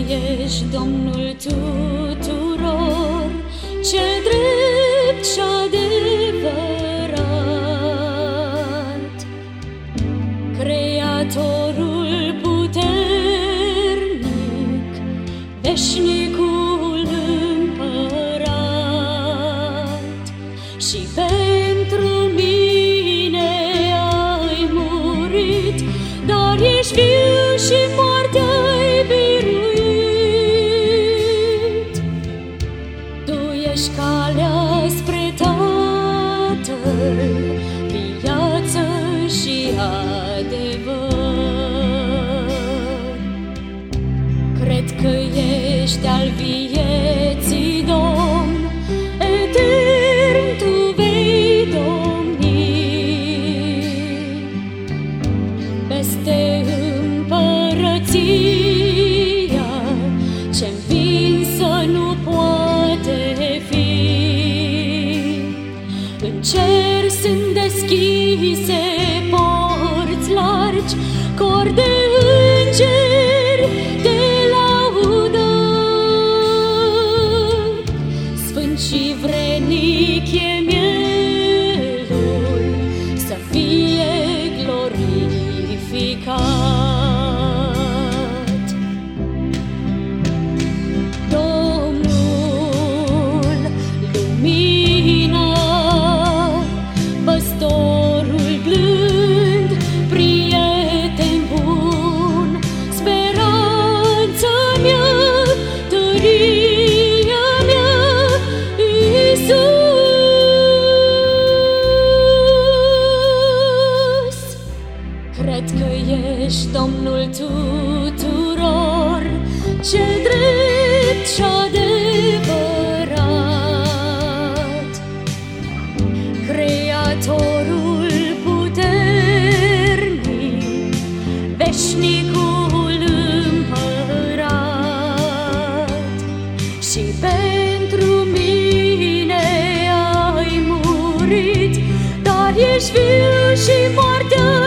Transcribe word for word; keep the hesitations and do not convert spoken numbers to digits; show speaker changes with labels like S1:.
S1: ești Domnul tuturor, cel drept și adevărat, Creatorul puternic, veșnicul împărat. Și pentru mine ai murit, dar ești viu și moartea ai biruit. Tu ești calea spre Tatăl, viață și adevăr. Cred că ești al vieții Domn, etern tu vei domni peste împărăția ce învinsă nu poate fi. În cer sunt deschise porți largi, cor de îngeri te laudă. Sfânt și vrednic e mielul, să fie glorificat. Domnul, lumina, păstorul blând, prieten bun, speranța mea, tăria mea, Iisus. Cred că ești Domnul tuturor, cel drept și adevărat, Creatorul puternic, veșnicul împărat. Și pentru mine ai murit, dar ești viu și moartea